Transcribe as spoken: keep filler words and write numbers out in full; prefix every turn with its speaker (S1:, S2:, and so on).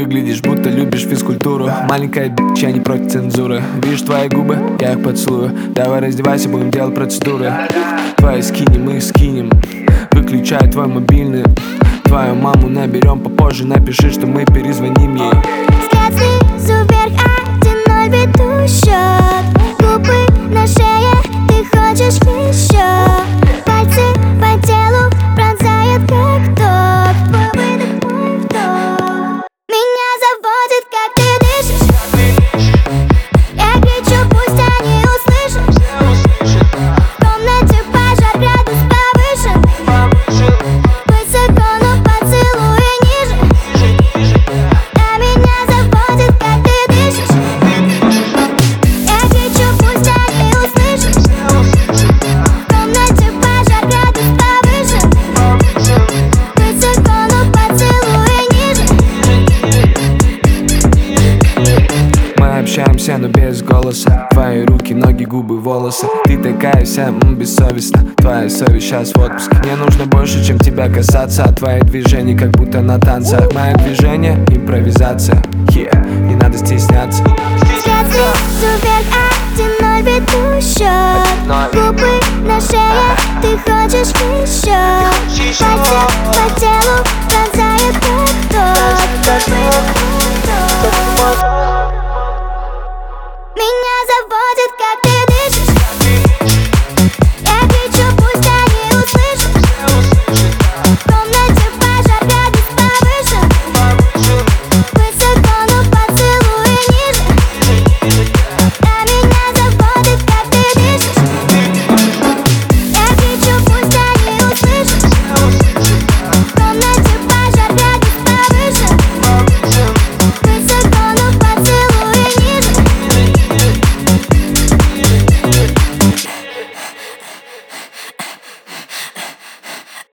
S1: Выглядишь, будто любишь физкультуру. Маленькая бич, я не против цензуры. Видишь твои губы, я их поцелую. Давай раздевайся, будем делать процедуры. Твои скини мы скинем. Выключай твой мобильный. Твою маму наберем попозже. Напиши, что мы перезвоним ей.
S2: Взгляд снизу вверх, один ноль веду счет. Губы на шее, ты хочешь еще. Пальцы по телу пронзают как ток. Твой выдох, мой вдох. Меня заводит, как ты дышишь. Я кричу, пусть они услышат. В комнате пожар, градус повышен. Высоко, но поцелуй ниже. Да меня заводит, как ты дышишь. Я кричу, пусть они услышат. В комнате пожар, градус повышен. Высоко, но поцелуй ниже.
S1: Мы общаемся, но без голоса. Твои руки, ноги, губы, волосы. Ты такая вся, м, бессовестна. Твоя совесть сейчас в отпуске. Мне нужно больше, чем тебя касаться. А твои движения, как будто на танцах. Мои движения, импровизация. Yeah, не надо стесняться.
S2: Взгляд снизу вверх, один ноль веду счет. Губы на шее, ты хочешь еще. Пальцы по телу